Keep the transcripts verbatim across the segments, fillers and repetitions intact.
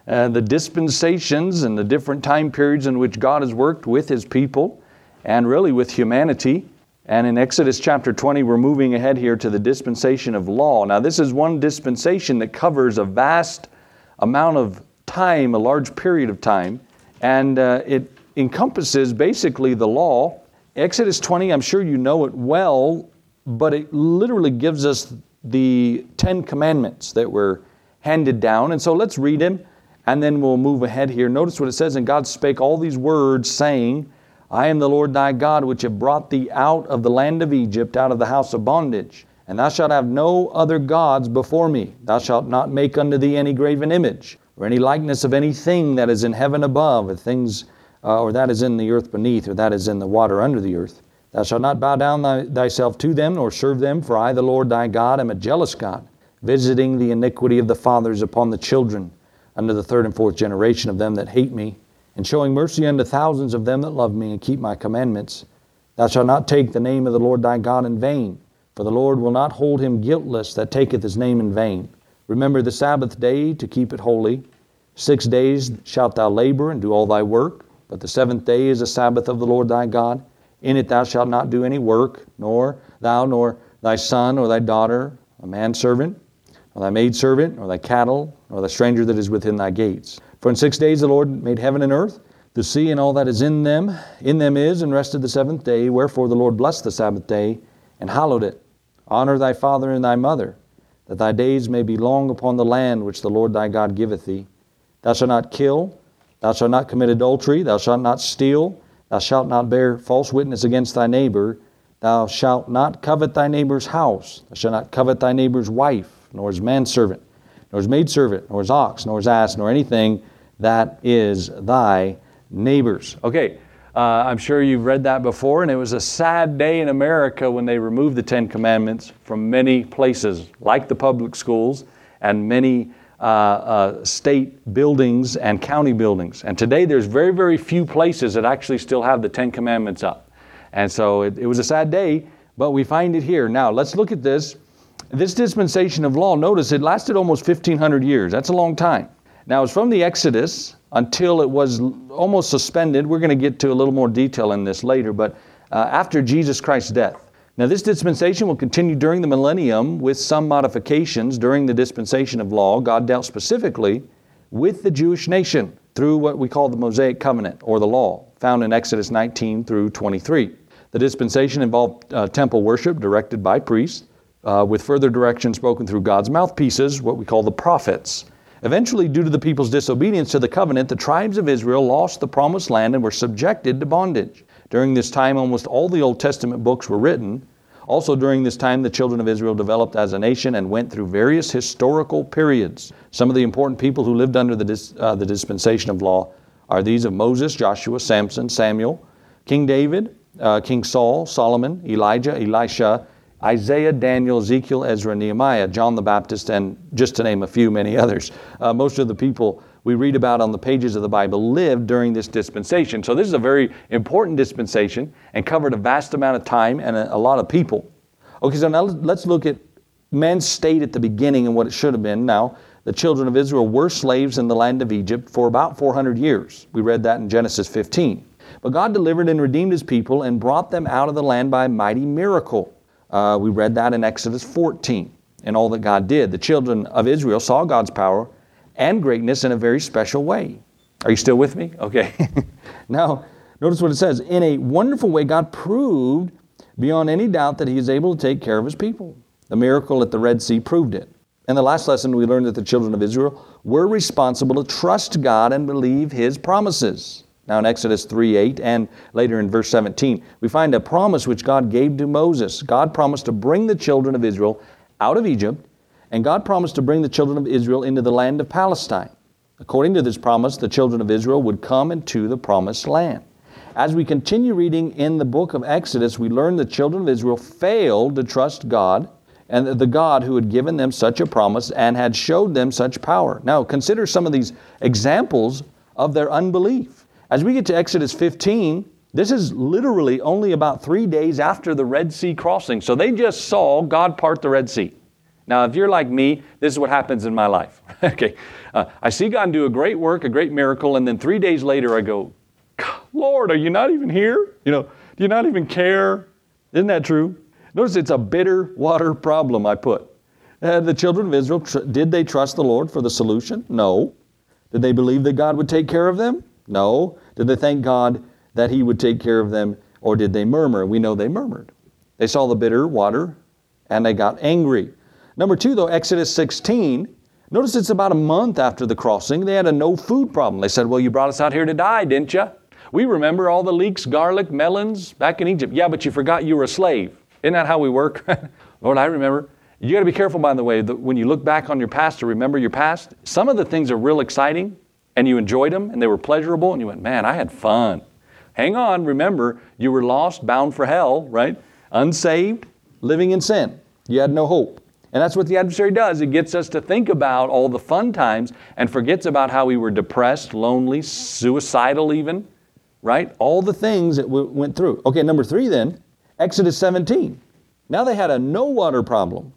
uh, the dispensations and the different time periods in which God has worked with His people and really with humanity. And in Exodus chapter twenty, we're moving ahead here to the dispensation of law. Now, this is one dispensation that covers a vast amount of time, a large period of time, and uh, it encompasses basically the law. Exodus twenty, I'm sure you know it well, but it literally gives us the Ten Commandments that were handed down. And so let's read them, and then we'll move ahead here. Notice what it says, "And God spake all these words, saying, I am the Lord thy God, which have brought thee out of the land of Egypt, out of the house of bondage. And thou shalt have no other gods before me. Thou shalt not make unto thee any graven image, or any likeness of anything that is in heaven above, or things, uh, or that is in the earth beneath, or that is in the water under the earth. Thou shalt not bow down thy, thyself to them, nor serve them, for I, the Lord thy God, am a jealous God, visiting the iniquity of the fathers upon the children, unto the third and fourth generation of them that hate me, and showing mercy unto thousands of them that love me and keep my commandments. Thou shalt not take the name of the Lord thy God in vain, for the Lord will not hold him guiltless that taketh his name in vain. Remember the Sabbath day to keep it holy. Six days shalt thou labor and do all thy work, but the seventh day is the Sabbath of the Lord thy God. In it thou shalt not do any work, nor thou, nor thy son, or thy daughter, a manservant, or thy maidservant, or thy cattle, or the stranger that is within thy gates. For in six days the Lord made heaven and earth, the sea and all that is in them. In them is, and rested the seventh day. Wherefore the Lord blessed the Sabbath day, and hallowed it. Honor thy father and thy mother, that thy days may be long upon the land which the Lord thy God giveth thee. Thou shalt not kill, thou shalt not commit adultery, thou shalt not steal, thou shalt not bear false witness against thy neighbor, thou shalt not covet thy neighbor's house, thou shalt not covet thy neighbor's wife, nor his manservant, nor his maidservant, nor his ox, nor his ass, nor anything that is thy neighbor's." Okay, uh, I'm sure you've read that before, and it was a sad day in America when they removed the Ten Commandments from many places, like the public schools and many uh, uh, state buildings and county buildings. And today there's very, very few places that actually still have the Ten Commandments up. And so it, it was a sad day, but we find it here. Now, let's look at this. This dispensation of law, notice it lasted almost fifteen hundred years. That's a long time. Now, it's from the Exodus until it was almost suspended. We're going to get to a little more detail in this later, but uh, after Jesus Christ's death. Now, this dispensation will continue during the millennium with some modifications. During the dispensation of law, God dealt specifically with the Jewish nation through what we call the Mosaic Covenant, or the law, found in Exodus nineteen through twenty-three. The dispensation involved uh, temple worship directed by priests, Uh, with further direction spoken through God's mouthpieces, what we call the prophets. Eventually, due to the people's disobedience to the covenant, the tribes of Israel lost the promised land and were subjected to bondage. During this time, almost all the Old Testament books were written. Also during this time, the children of Israel developed as a nation and went through various historical periods. Some of the important people who lived under the, dis, uh, the dispensation of law are these of Moses, Joshua, Samson, Samuel, King David, uh, King Saul, Solomon, Elijah, Elisha, Isaiah, Daniel, Ezekiel, Ezra, Nehemiah, John the Baptist, and just to name a few, many others. Uh, most of the people we read about on the pages of the Bible lived during this dispensation. So this is a very important dispensation and covered a vast amount of time and a, a lot of people. Okay, so now let's look at man's state at the beginning and what it should have been. Now, the children of Israel were slaves in the land of Egypt for about four hundred years. We read that in Genesis fifteen. But God delivered and redeemed His people and brought them out of the land by a mighty miracle. Uh, we read that in Exodus fourteen, and all that God did. The children of Israel saw God's power and greatness in a very special way. Are you still with me? Okay. Now, notice what it says. In a wonderful way, God proved beyond any doubt that He is able to take care of His people. The miracle at the Red Sea proved it. In the last lesson, we learned that the children of Israel were responsible to trust God and believe His promises. Now in Exodus three eight and later in verse seventeen, we find a promise which God gave to Moses. God promised to bring the children of Israel out of Egypt, and God promised to bring the children of Israel into the land of Palestine. According to this promise, the children of Israel would come into the promised land. As we continue reading in the book of Exodus, we learn the children of Israel failed to trust God and the God who had given them such a promise and had showed them such power. Now consider some of these examples of their unbelief. As we get to Exodus fifteen, this is literally only about three days after the Red Sea crossing. So they just saw God part the Red Sea. Now, if you're like me, this is what happens in my life. okay, uh, I see God do a great work, a great miracle, and then three days later I go, Lord, are you not even here? You know, do you not even care? Isn't that true? Notice it's a bitter water problem I put. Uh, the children of Israel, tr- did they trust the Lord for the solution? No. Did they believe that God would take care of them? No. Did they thank God that He would take care of them, or did they murmur? We know they murmured. They saw the bitter water and they got angry. Number two, though, Exodus sixteen, notice it's about a month after the crossing. They had a no food problem. They said, well, you brought us out here to die, didn't you? We remember all the leeks, garlic, melons back in Egypt. Yeah, but you forgot you were a slave. Isn't that how we work? Lord, I remember. You got to be careful, by the way, that when you look back on your past to remember your past, some of the things are real exciting and you enjoyed them and they were pleasurable and you went, man, I had fun. Hang on, remember, you were lost, bound for hell, right? Unsaved, living in sin. You had no hope. And that's what the adversary does. It gets us to think about all the fun times and forgets about how we were depressed, lonely, suicidal even, right? All the things that we went through. Okay, number three then, Exodus seventeen. Now they had a no water problem.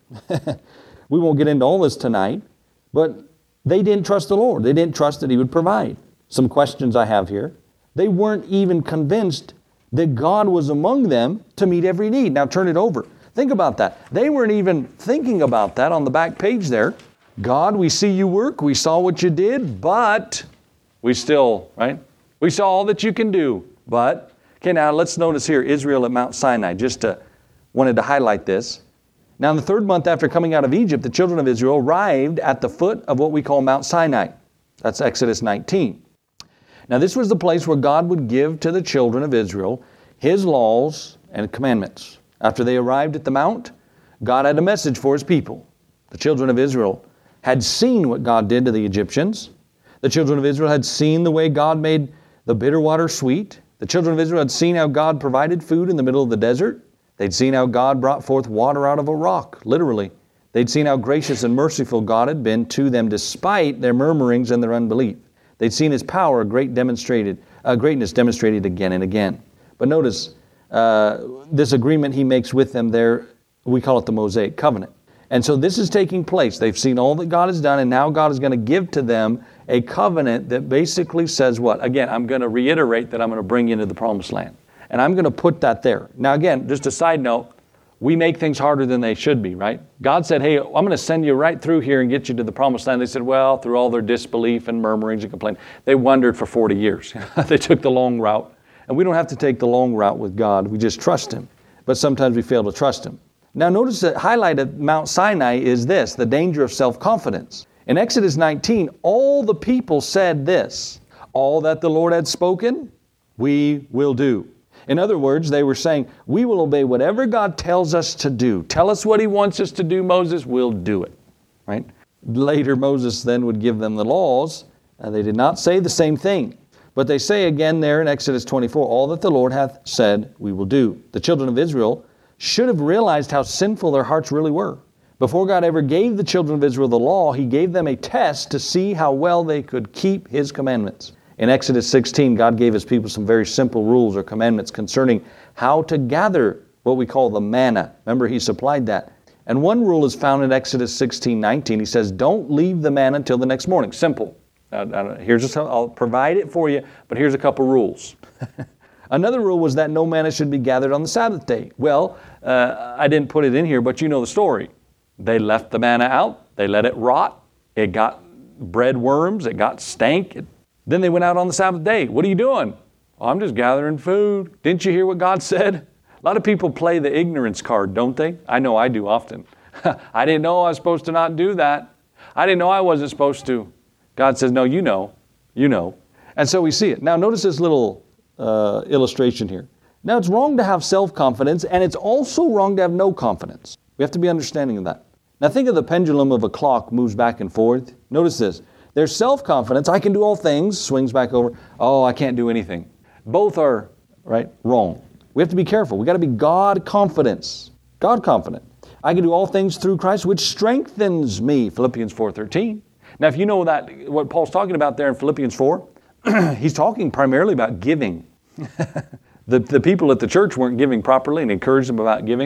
We won't get into all this tonight, but they didn't trust the Lord. They didn't trust that He would provide. Some questions I have here. They weren't even convinced that God was among them to meet every need. Now turn it over. Think about that. They weren't even thinking about that on the back page there. God, we see you work. We saw what you did, but we still, right? We saw all that you can do, but. Okay, now let's notice here, Israel at Mount Sinai. Just to, wanted to highlight this. Now in the third month after coming out of Egypt, the children of Israel arrived at the foot of what we call Mount Sinai. That's Exodus nineteen. Now this was the place where God would give to the children of Israel His laws and commandments. After they arrived at the mount, God had a message for His people. The children of Israel had seen what God did to the Egyptians. The children of Israel had seen the way God made the bitter water sweet. The children of Israel had seen how God provided food in the middle of the desert. They'd seen how God brought forth water out of a rock, literally. They'd seen how gracious and merciful God had been to them despite their murmurings and their unbelief. They'd seen His power, great demonstrated, uh, greatness demonstrated again and again. But notice uh, this agreement He makes with them there, we call it the Mosaic covenant. And so this is taking place. They've seen all that God has done, and now God is going to give to them a covenant that basically says what? Again, I'm going to reiterate that I'm going to bring you into the promised land. And I'm going to put that there. Now again, just a side note, we make things harder than they should be, right? God said, hey, I'm going to send you right through here and get you to the promised land. They said, well, through all their disbelief and murmurings and complaint, they wandered for forty years. They took the long route. And we don't have to take the long route with God. We just trust Him. But sometimes we fail to trust Him. Now notice the highlight of Mount Sinai is this, the danger of self-confidence. In Exodus nineteen, all the people said this, all that the Lord had spoken, we will do. In other words, they were saying, we will obey whatever God tells us to do. Tell us what He wants us to do, Moses, we'll do it. Right? Later, Moses then would give them the laws, and they did not say the same thing. But they say again there in Exodus twenty-four, all that the Lord hath said, we will do. The children of Israel should have realized how sinful their hearts really were. Before God ever gave the children of Israel the law, He gave them a test to see how well they could keep His commandments. In Exodus sixteen, God gave His people some very simple rules or commandments concerning how to gather what we call the manna. Remember, He supplied that. And one rule is found in Exodus sixteen nineteen. He says, don't leave the manna until the next morning. Simple. Uh, here's a, I'll provide it for you, but here's a couple rules. Another rule was that no manna should be gathered on the Sabbath day. Well, uh, I didn't put it in here, but you know the story. They left the manna out. They let it rot. It got bread worms. It got stank. It, then they went out on the Sabbath day. What are you doing? Oh, I'm just gathering food. Didn't you hear what God said? A lot of people play the ignorance card, don't they? I know I do often. I didn't know I was supposed to not do that. I didn't know I wasn't supposed to. God says, no, you know. You know. And so we see it. Now notice this little uh, illustration here. Now it's wrong to have self-confidence, and it's also wrong to have no confidence. We have to be understanding of that. Now think of the pendulum of a clock moves back and forth. Notice this. There's self-confidence. I can do all things. Swings back over. Oh, I can't do anything. Both are, right, wrong. We have to be careful. We got to be God confidence. God confident. I can do all things through Christ, which strengthens me. Philippians four thirteen. Now, if you know that what Paul's talking about there in Philippians four, he's talking primarily about giving. the, the people at the church weren't giving properly and encouraged them about giving.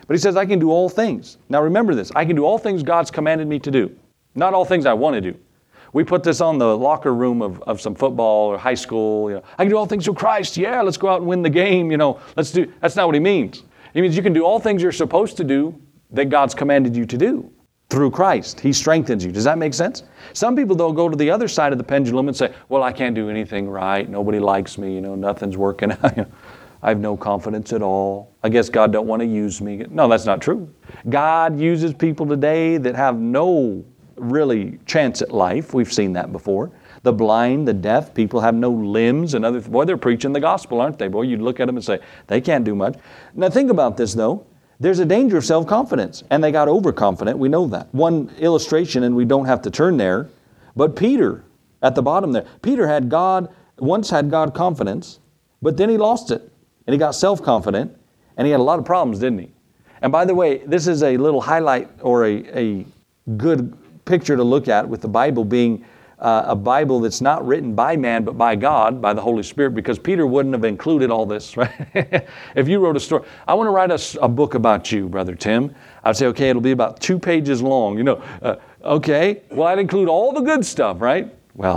But he says, I can do all things. Now remember this, I can do all things God's commanded me to do. Not all things I want to do. We put this on the locker room of, of some football or high school. You know, I can do all things through Christ. Yeah, let's go out and win the game. You know, let's do. That's not what he means. He means you can do all things you're supposed to do that God's commanded you to do through Christ. He strengthens you. Does that make sense? Some people, they'll go to the other side of the pendulum and say, well, I can't do anything right. Nobody likes me. You know, nothing's working out. I have no confidence at all. I guess God don't want to use me. No, that's not true. God uses people today that have no really chance at life. We've seen that before. The blind, the deaf, people have no limbs and other. Boy, they're preaching the gospel, aren't they? Boy, you'd look at them and say, they can't do much. Now think about this though. There's a danger of self-confidence, and they got overconfident. We know that. One illustration, and we don't have to turn there, but Peter, at the bottom there, Peter had God, once had God confidence, but then he lost it, and he got self-confident, and he had a lot of problems, didn't he? And by the way, this is a little highlight or a, a good picture to look at with the Bible being uh, a Bible that's not written by man but by God, by the Holy Spirit, because Peter wouldn't have included all this, right? If you wrote a story, I want to write a, a book about you, Brother Tim. I'd say, okay, it'll be about two pages long, you know. Uh, okay, well, I'd include all the good stuff, right? Well,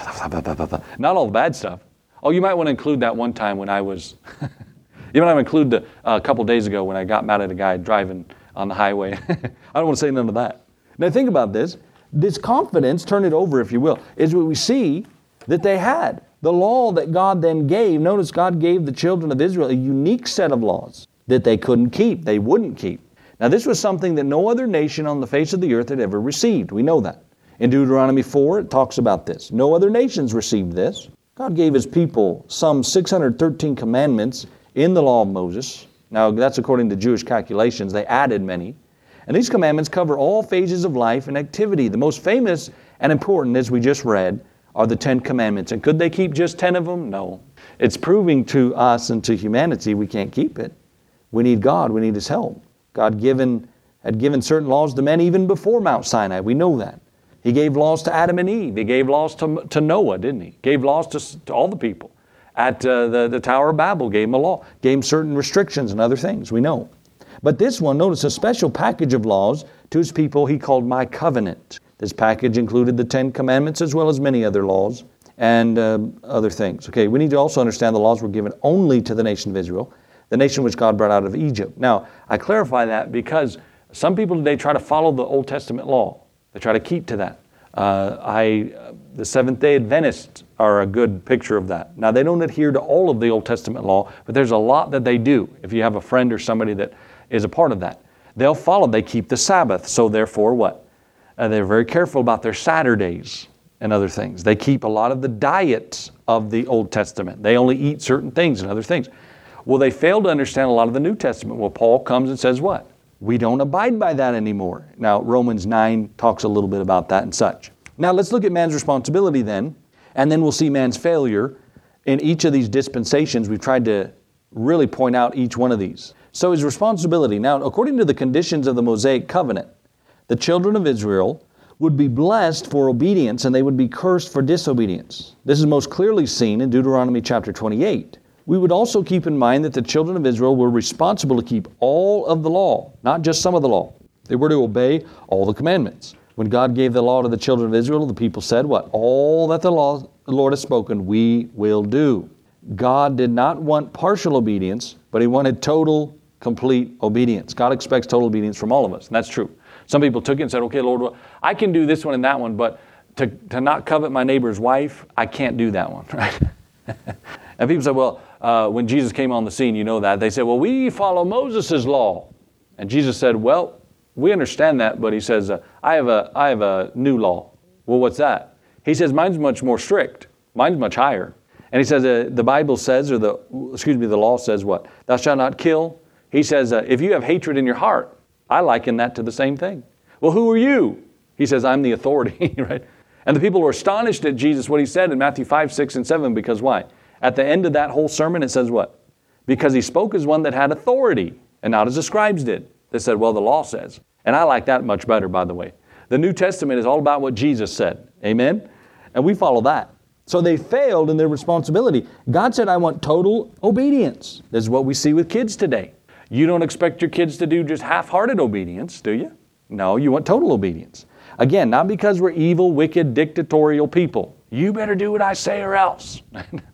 not all the bad stuff. Oh, you might want to include that one time when I was, you might want to include the, uh, a couple days ago when I got mad at a guy driving on the highway. I don't want to say none of that. Now think about this. This confidence, turn it over if you will, is what we see that they had. The law that God then gave, notice God gave the children of Israel a unique set of laws that they couldn't keep, they wouldn't keep. Now this was something that no other nation on the face of the earth had ever received. We know that. In Deuteronomy four, it talks about this. No other nations received this. God gave His people some six hundred thirteen commandments in the law of Moses. Now that's according to Jewish calculations. They added many. And these commandments cover all phases of life and activity. The most famous and important, as we just read, are the Ten Commandments. And could they keep just ten of them? No. It's proving to us and to humanity we can't keep it. We need God. We need His help. God given, had given certain laws to men even before Mount Sinai. We know that. He gave laws to Adam and Eve. He gave laws to, to Noah, didn't He? Gave laws to, to all the people. At uh, the, the Tower of Babel, gave them a law. Gave them certain restrictions and other things. We know. But this one, notice a special package of laws to His people He called my covenant. This package included the Ten Commandments as well as many other laws and uh, other things. Okay, we need to also understand the laws were given only to the nation of Israel, the nation which God brought out of Egypt. Now, I clarify that because some people today try to follow the Old Testament law. They try to keep to that. Uh, I, uh, the Seventh-day Adventists are a good picture of that. Now, they don't adhere to all of the Old Testament law, but there's a lot that they do. If you have a friend or somebody that is a part of that. They'll follow, they keep the Sabbath. So therefore what? Uh, they're very careful about their Saturdays and other things. They keep a lot of the diets of the Old Testament. They only eat certain things and other things. Well, they fail to understand a lot of the New Testament. Well, Paul comes and says what? We don't abide by that anymore. Now, Romans nine talks a little bit about that and such. Now, let's look at man's responsibility then, and then we'll see man's failure in each of these dispensations. We've tried to really point out each one of these. So his responsibility. Now, according to the conditions of the Mosaic covenant, the children of Israel would be blessed for obedience and they would be cursed for disobedience. This is most clearly seen in Deuteronomy chapter twenty-eight. We would also keep in mind that the children of Israel were responsible to keep all of the law, not just some of the law. They were to obey all the commandments. When God gave the law to the children of Israel, the people said what? All that the, law, the Lord has spoken, we will do. God did not want partial obedience, but He wanted total complete obedience. God expects total obedience from all of us, and that's true. Some people took it and said, okay, Lord, well, I can do this one and that one, but to, to not covet my neighbor's wife, I can't do that one, right? And people say, well, uh, when Jesus came on the scene, you know that. They said, well, we follow Moses' law. And Jesus said, well, we understand that, but He says, uh, I have a I have a new law. Well, what's that? He says, mine's much more strict. Mine's much higher. And He says, uh, the Bible says, or the, excuse me, the law says what? Thou shalt not kill. He says, uh, if you have hatred in your heart, I liken that to the same thing. Well, who are you? He says, I'm the authority, right? And the people were astonished at Jesus, what He said in Matthew five, six, and seven, because why? At the end of that whole sermon, it says what? Because He spoke as one that had authority, and not as the scribes did. They said, well, the law says. And I like that much better, by the way. The New Testament is all about what Jesus said. Amen? And we follow that. So they failed in their responsibility. God said, I want total obedience. This is what we see with kids today. You don't expect your kids to do just half-hearted obedience, do you? No, you want total obedience. Again, not because we're evil, wicked, dictatorial people. You better do what I say or else.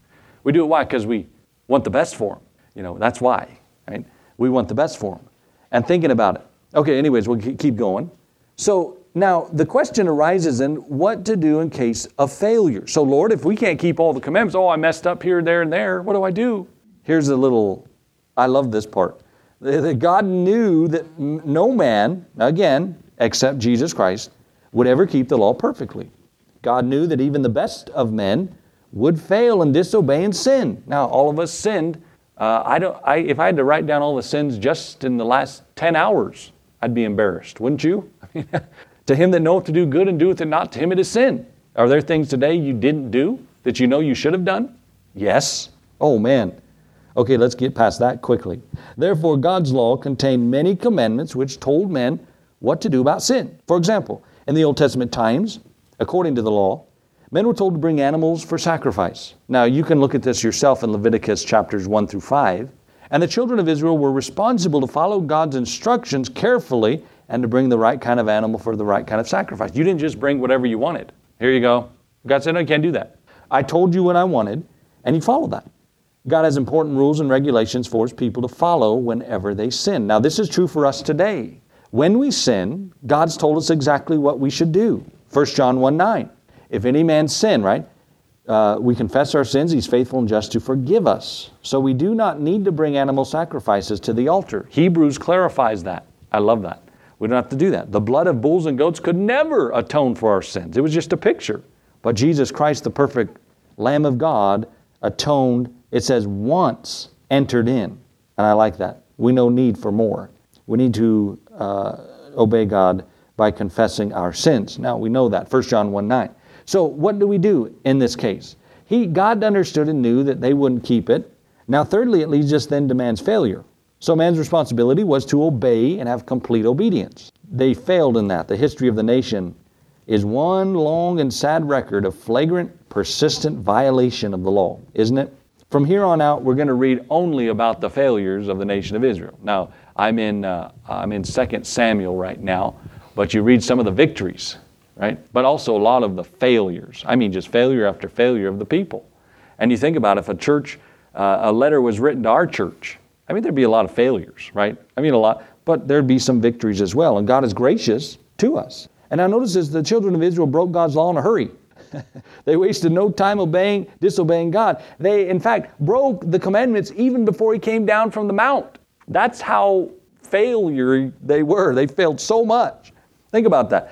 We do it why? Because we want the best for them. You know, that's why, right? We want the best for them. And thinking about it. Okay, anyways, we'll keep going. So now the question arises in what to do in case of failure. So Lord, if we can't keep all the commandments, oh, I messed up here, there, and there, what do I do? Here's a little, I love this part. That God knew that no man, again, except Jesus Christ, would ever keep the law perfectly. God knew that even the best of men would fail and disobey and sin. Now, all of us sinned. Uh, I don't. I, if I had to write down all the sins just in the last ten hours, I'd be embarrassed, wouldn't you? I mean, to him that knoweth to do good and doeth it not, to him it is sin. Are there things today you didn't do that you know you should have done? Yes. Oh, man. Okay, let's get past that quickly. Therefore, God's law contained many commandments which told men what to do about sin. For example, in the Old Testament times, according to the law, men were told to bring animals for sacrifice. Now, you can look at this yourself in Leviticus chapters one through five. And the children of Israel were responsible to follow God's instructions carefully and to bring the right kind of animal for the right kind of sacrifice. You didn't just bring whatever you wanted. Here you go. God said, no, you can't do that. I told you what I wanted, and you followed that. God has important rules and regulations for His people to follow whenever they sin. Now, this is true for us today. When we sin, God's told us exactly what we should do. First John one nine. If any man sin, right, uh, we confess our sins, He's faithful and just to forgive us. So we do not need to bring animal sacrifices to the altar. Hebrews clarifies that. I love that. We don't have to do that. The blood of bulls and goats could never atone for our sins. It was just a picture. But Jesus Christ, the perfect Lamb of God, atoned, it says, once entered in. And I like that. We no need for more. We need to uh, obey God by confessing our sins. Now, we know that. First John one nine. So what do we do in this case? He, God understood and knew that they wouldn't keep it. Now, thirdly, it leads us then to man's failure. So man's responsibility was to obey and have complete obedience. They failed in that. The history of the nation is one long and sad record of flagrant, persistent violation of the law, isn't it? From here on out, we're going to read only about the failures of the nation of Israel. Now, I'm in uh, I'm in Second Samuel right now, but you read some of the victories, right? But also a lot of the failures. I mean, just failure after failure of the people. And you think about if a church, uh, a letter was written to our church, I mean, there'd be a lot of failures, right? I mean, a lot, but there'd be some victories as well. And God is gracious to us. And now notice this, the children of Israel broke God's law in a hurry. They wasted no time obeying, disobeying God. They, in fact, broke the commandments even before He came down from the mount. That's how failure they were. They failed so much. Think about that.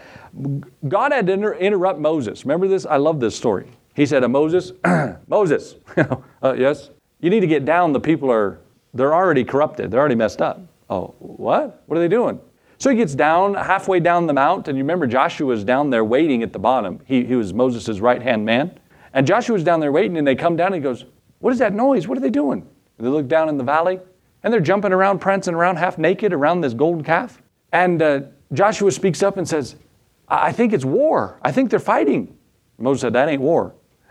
God had to inter- interrupt Moses. Remember this? I love this story. He said to Moses, Moses, uh, yes, you need to get down. The people are, they're already corrupted. They're already messed up. Oh, what? What are they doing? So he gets down, halfway down the mount, and you remember Joshua was down there waiting at the bottom. He, he was Moses' right-hand man. And Joshua's down there waiting, and they come down, and he goes, what is that noise? What are they doing? And they look down in the valley, and they're jumping around, prancing around, half naked around this golden calf. And uh, Joshua speaks up and says, I-, I think it's war. I think they're fighting. Moses said, that ain't war.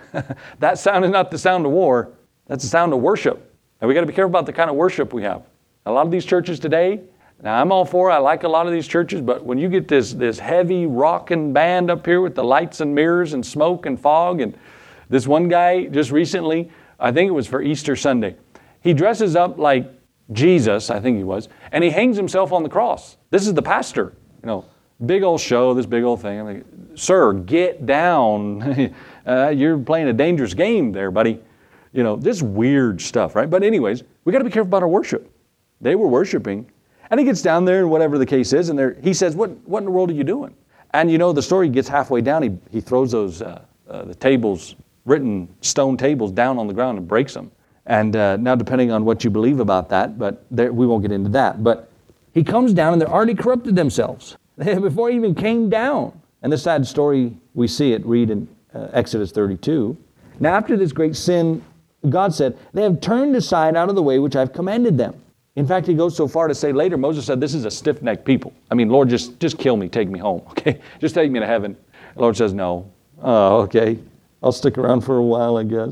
That sound is not the sound of war. That's the sound of worship. And we got to be careful about the kind of worship we have. A lot of these churches today, now, I'm all for it. I like a lot of these churches, but when you get this, this heavy rocking band up here with the lights and mirrors and smoke and fog, and this one guy just recently, I think it was for Easter Sunday, he dresses up like Jesus, I think he was, and he hangs himself on the cross. This is the pastor, you know, big old show, this big old thing. I'm like, sir, get down. uh, you're playing a dangerous game there, buddy. You know, this weird stuff, right? But anyways, we got to be careful about our worship. They were worshiping. And he gets down there, and whatever the case is, and there, he says, what, what in the world are you doing? And you know, the story gets halfway down, he, he throws those, uh, uh, the tables, written stone tables down on the ground and breaks them. And uh, now depending on what you believe about that, but there, we won't get into that. But he comes down, and they're already corrupted themselves before he even came down. And the sad story, we see it, read in uh, Exodus thirty-two. Now after this great sin, God said, they have turned aside out of the way which I've commanded them. In fact, he goes so far to say later, Moses said, this is a stiff-necked people. I mean, Lord, just, just kill me, take me home, okay? Just take me to heaven. The Lord says, no. Oh, okay. I'll stick around for a while, I guess.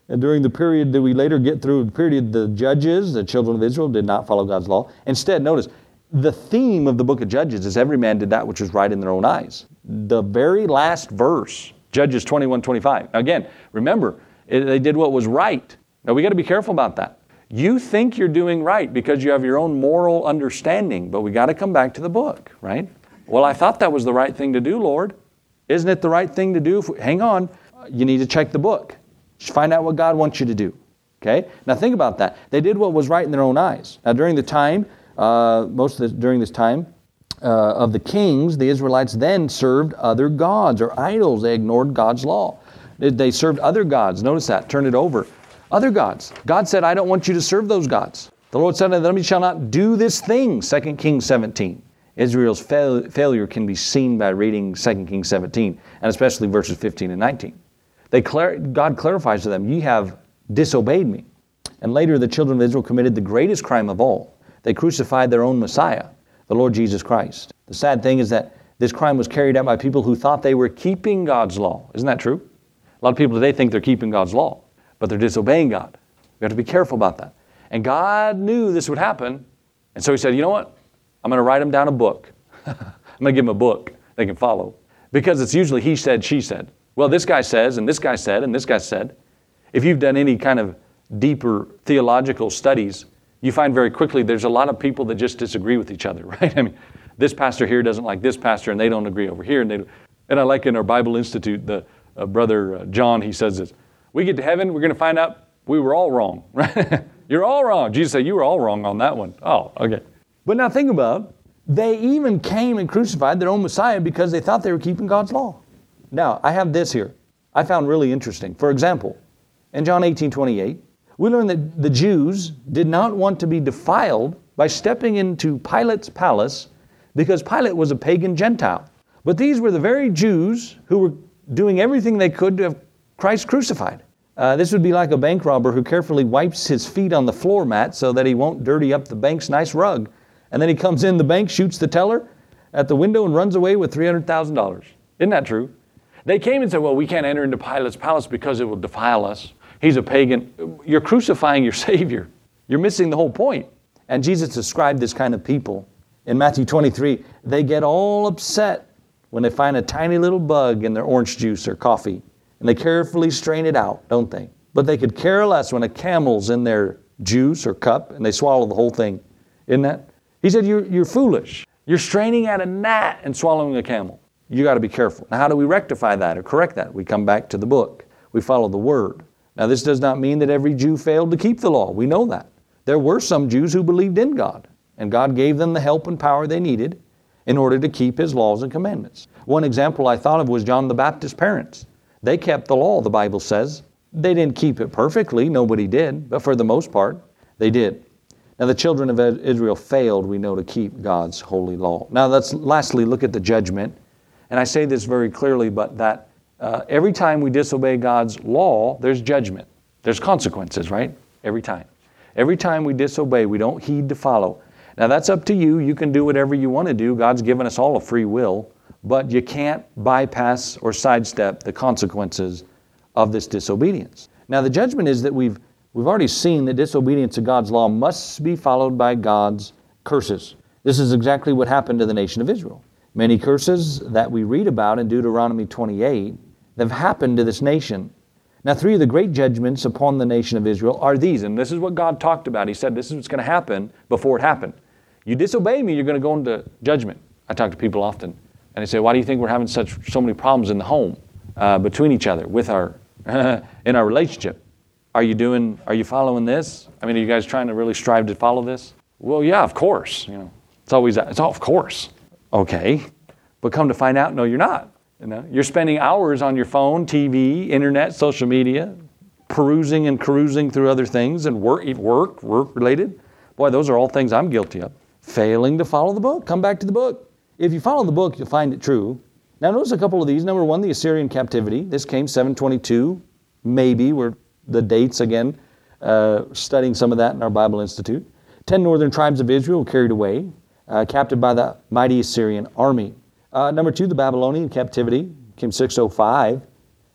And during the period that we later get through, the period of the Judges, the children of Israel did not follow God's law. Instead, notice, the theme of the book of Judges is every man did that which was right in their own eyes. The very last verse, Judges twenty-one twenty-five. Now again, remember, it, they did what was right. Now we got to be careful about that. You think you're doing right because you have your own moral understanding, but we got to come back to the book, right? Well, I thought that was the right thing to do, Lord. Isn't it the right thing to do? If we, hang on, you need to check the book. Just find out what God wants you to do. Okay? Now think about that. They did what was right in their own eyes. Now during the time, uh, most of this, during this time uh, of the kings, the Israelites then served other gods or idols. They ignored God's law. They, they served other gods. Notice that. Turn it over. Other gods. God said, I don't want you to serve those gods. The Lord said unto them, you shall not do this thing. Second Kings seventeen. Israel's fail, failure can be seen by reading Second Kings seventeen, and especially verses fifteen and nineteen. They clar- God clarifies to them, ye have disobeyed me. And later the children of Israel committed the greatest crime of all. They crucified their own Messiah, the Lord Jesus Christ. The sad thing is that this crime was carried out by people who thought they were keeping God's law. Isn't that true? A lot of people today think they're keeping God's law, but they're disobeying God. We have to be careful about that. And God knew this would happen, and so he said, you know what? I'm going to write them down a book. I'm going to give them a book they can follow. Because it's usually he said, she said. Well, this guy says, and this guy said, and this guy said. If you've done any kind of deeper theological studies, you find very quickly there's a lot of people that just disagree with each other, right? I mean, this pastor here doesn't like this pastor, and they don't agree over here. And they, and I like in our Bible Institute, the uh, brother uh, John, he says this, we get to heaven, we're going to find out we were all wrong, right? You're all wrong. Jesus said, you were all wrong on that one. Oh, okay. But now think about it. They even came and crucified their own Messiah because they thought they were keeping God's law. Now, I have this here. I found really interesting. For example, in John eighteen twenty-eight, we learn that the Jews did not want to be defiled by stepping into Pilate's palace because Pilate was a pagan Gentile. But these were the very Jews who were doing everything they could to have Christ crucified. Uh, this would be like a bank robber who carefully wipes his feet on the floor mat so that he won't dirty up the bank's nice rug. And then he comes in the bank, shoots the teller at the window, and runs away with three hundred thousand dollars. Isn't that true? They came and said, well, we can't enter into Pilate's palace because it will defile us. He's a pagan. You're crucifying your Savior. You're missing the whole point. And Jesus described this kind of people. In Matthew twenty-three, they get all upset when they find a tiny little bug in their orange juice or coffee. And they carefully strain it out, don't they? But they could care less when a camel's in their juice or cup and they swallow the whole thing. Isn't that? He said, you're, you're foolish. You're straining at a gnat and swallowing a camel. You got to be careful. Now, how do we rectify that or correct that? We come back to the book. We follow the Word. Now, this does not mean that every Jew failed to keep the law. We know that. There were some Jews who believed in God, and God gave them the help and power they needed in order to keep His laws and commandments. One example I thought of was John the Baptist's parents. They kept the law, the Bible says. They didn't keep it perfectly. Nobody did. But for the most part, they did. Now, the children of Israel failed, we know, to keep God's holy law. Now, let's lastly look at the judgment. And I say this very clearly, but that uh, every time we disobey God's law, there's judgment. There's consequences, right? Every time. Every time we disobey, we don't heed to follow. Now, that's up to you. You can do whatever you want to do. God's given us all a free will. But you can't bypass or sidestep the consequences of this disobedience. Now, the judgment is that we've we've already seen that disobedience to God's law must be followed by God's curses. This is exactly what happened to the nation of Israel. Many curses that we read about in Deuteronomy twenty-eight that have happened to this nation. Now, three of the great judgments upon the nation of Israel are these, and this is what God talked about. He said this is what's going to happen before it happened. You disobey me, you're going to go into judgment. I talk to people often. And they say, why do you think we're having such so many problems in the home, uh, between each other, with our, in our relationship? Are you doing, are you following this? I mean, are you guys trying to really strive to follow this? Well, yeah, of course. You know, it's always, it's all, of course. Okay. But come to find out, no, you're not. You know, you're spending hours on your phone, T V, internet, social media, perusing and cruising through other things and work, work, work related. Boy, those are all things I'm guilty of. Failing to follow the book. Come back to the book. If you follow the book, you'll find it true. Now notice a couple of these. Number one, the Assyrian captivity. This came seven twenty-two, maybe. We're the dates again, uh, studying some of that in our Bible Institute. Ten northern tribes of Israel were carried away, uh, captured by the mighty Assyrian army. Uh, number two, the Babylonian captivity came six oh five.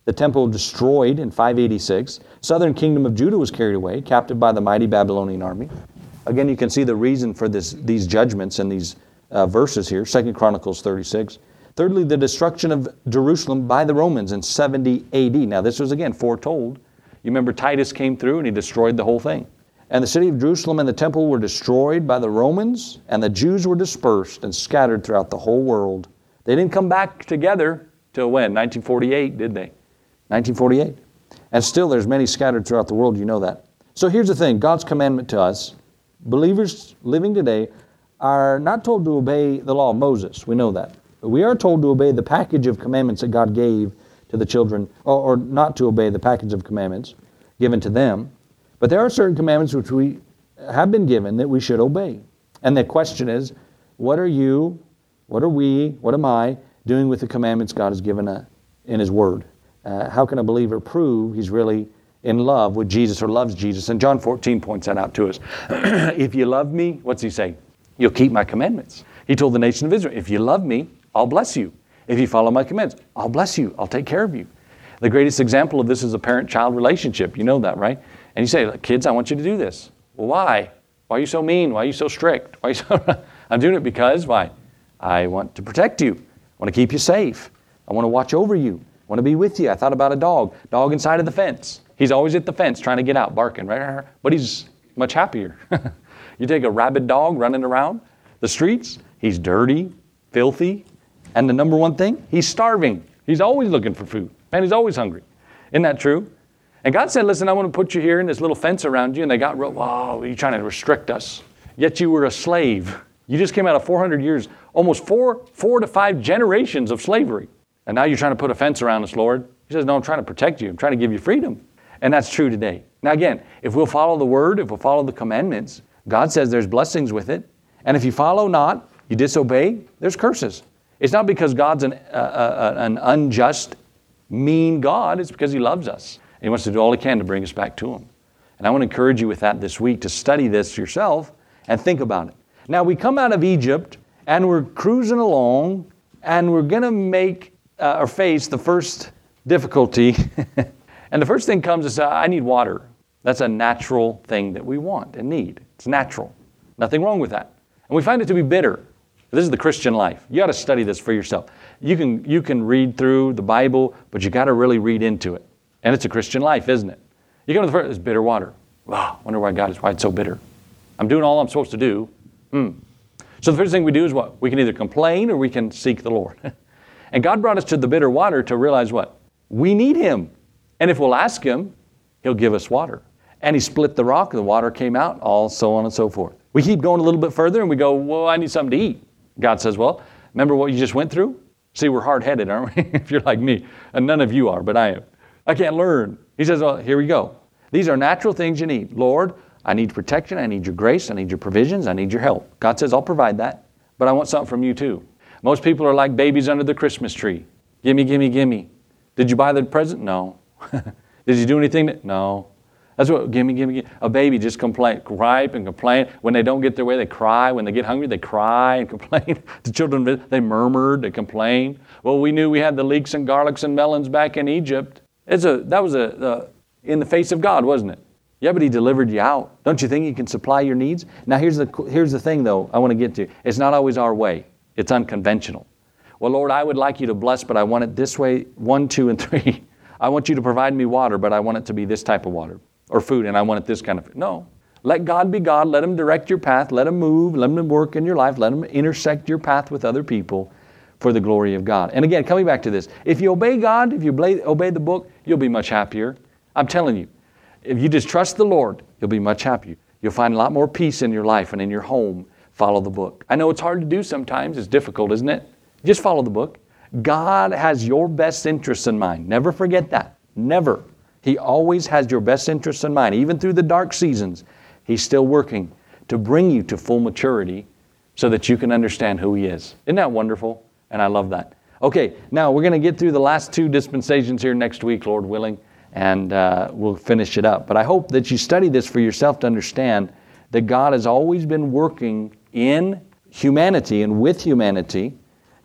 The temple destroyed in five eighty-six. Southern kingdom of Judah was carried away, captive by the mighty Babylonian army. Again, you can see the reason for this, these judgments in these uh, verses here, Second Chronicles thirty-six. Thirdly, the destruction of Jerusalem by the Romans in seventy A D. Now, this was again foretold. You remember Titus came through and he destroyed the whole thing. And the city of Jerusalem and the temple were destroyed by the Romans, and the Jews were dispersed and scattered throughout the whole world. They didn't come back together till when? nineteen forty-eight, did they? nineteen forty-eight. And still there's many scattered throughout the world, you know that. So here's the thing, God's commandment to us, believers living today are not told to obey the law of Moses, we know that. But we are told to obey the package of commandments that God gave to the children, or, or not to obey the package of commandments given to them. But there are certain commandments which we have been given that we should obey. And the question is, what are you, what are we, what am I doing with the commandments God has given uh, in His Word? Uh, how can a believer prove he's really in love with Jesus or loves Jesus? And John fourteen points that out to us. If you love me, what's He say? You'll keep my commandments. He told the nation of Israel, if you love me, I'll bless you. If you follow my commandments, I'll bless you. I'll take care of you. The greatest example of this is a parent-child relationship. You know that, right? And you say, kids, I want you to do this. Well, why? Why are you so mean? Why are you so strict? Why are you so... I'm doing it because, why? I want to protect you. I want to keep you safe. I want to watch over you. I want to be with you. I thought about a dog. Dog inside of the fence. He's always at the fence trying to get out, barking, right? But he's much happier. You take a rabid dog running around the streets, he's dirty, filthy, and the number one thing, he's starving. He's always looking for food, and he's always hungry. Isn't that true? And God said, listen, I want to put you here in this little fence around you. And they got, real, wow, you're trying to restrict us. Yet you were a slave. You just came out of four hundred years, almost four, four to five generations of slavery. And now you're trying to put a fence around us, Lord. He says, no, I'm trying to protect you. I'm trying to give you freedom. And that's true today. Now again, if we'll follow the Word, if we'll follow the commandments, God says there's blessings with it. And if you follow not, you disobey, there's curses. It's not because God's an, uh, uh, an unjust, mean God. It's because He loves us. He wants to do all He can to bring us back to Him. And I want to encourage you with that this week to study this yourself and think about it. Now, we come out of Egypt and we're cruising along and we're going to make uh, or face the first difficulty. And the first thing comes is, uh, I need water. That's a natural thing that we want and need. It's natural. Nothing wrong with that. And we find it to be bitter. This is the Christian life. You got to study this for yourself. You can, you can read through the Bible, but you got to really read into it. And it's a Christian life, isn't it? You come to the first, it's bitter water. Wow, wonder why God is, why it's so bitter. I'm doing all I'm supposed to do. Hmm. So the first thing we do is what? We can either complain or we can seek the Lord. And God brought us to the bitter water to realize what? We need Him. And if we'll ask Him, He'll give us water. And He split the rock, the water came out, all so on and so forth. We keep going a little bit further and we go, well, I need something to eat. God says, well, remember what you just went through? See, we're hard-headed, aren't we? If you're like me. And none of you are, but I am. I can't learn. He says, well, here we go. These are natural things you need. Lord, I need protection. I need your grace. I need your provisions. I need your help. God says, I'll provide that, but I want something from you too. Most people are like babies under the Christmas tree. Gimme, gimme, gimme. Did you buy the present? No. Did you do anything? That, no. That's what, gimme, gimme, gimme. A baby just complain, gripe and complain. When they don't get their way, they cry. When they get hungry, they cry and complain. The children, they murmured, they complained. Well, we knew we had the leeks and garlics and melons back in Egypt. It's a, that was a, uh, in the face of God, wasn't it? Yeah, but He delivered you out. Don't you think He can supply your needs? Now, here's the, here's the thing, though, I want to get to. It's not always our way. It's unconventional. Well, Lord, I would like you to bless, but I want it this way, one, two, and three. I want you to provide me water, but I want it to be this type of water. Or food, and I want it this kind of food. No. Let God be God. Let Him direct your path. Let Him move. Let Him work in your life. Let Him intersect your path with other people for the glory of God. And again, coming back to this, if you obey God, if you obey the book, you'll be much happier. I'm telling you, if you just trust the Lord, you'll be much happier. You'll find a lot more peace in your life and in your home. Follow the book. I know it's hard to do sometimes. It's difficult, isn't it? Just follow the book. God has your best interests in mind. Never forget that. Never. He always has your best interests in mind. Even through the dark seasons, He's still working to bring you to full maturity so that you can understand who He is. Isn't that wonderful? And I love that. Okay, now we're going to get through the last two dispensations here next week, Lord willing, and uh, we'll finish it up. But I hope that you study this for yourself to understand that God has always been working in humanity and with humanity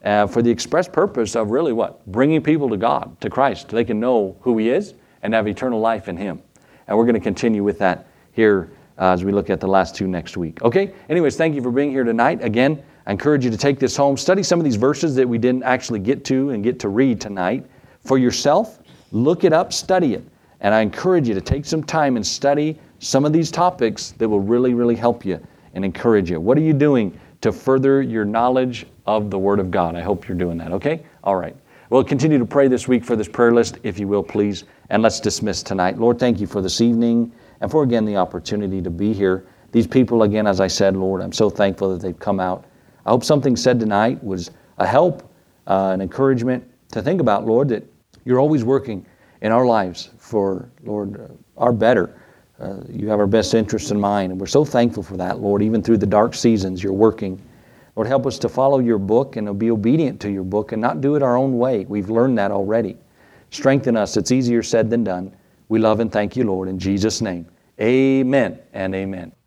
uh, for the express purpose of really what? Bringing people to God, to Christ. They can know who He is and have eternal life in Him. And we're going to continue with that here uh, as we look at the last two next week. Okay? Anyways, thank you for being here tonight. Again, I encourage you to take this home. Study some of these verses that we didn't actually get to and get to read tonight for yourself. Look it up, study it. And I encourage you to take some time and study some of these topics that will really, really help you and encourage you. What are you doing to further your knowledge of the Word of God? I hope you're doing that, okay? All right. We'll continue to pray this week for this prayer list, if you will, please. And let's dismiss tonight. Lord, thank you for this evening and for, again, the opportunity to be here. These people, again, as I said, Lord, I'm so thankful that they've come out. I hope something said tonight was a help, uh, an encouragement to think about, Lord, that you're always working in our lives for, Lord, uh, our better. Uh, you have our best interests in mind, and we're so thankful for that, Lord. Even through the dark seasons, you're working. Lord, help us to follow your book and be obedient to your book and not do it our own way. We've learned that already. Strengthen us. It's easier said than done. We love and thank you, Lord, in Jesus' name. Amen and amen.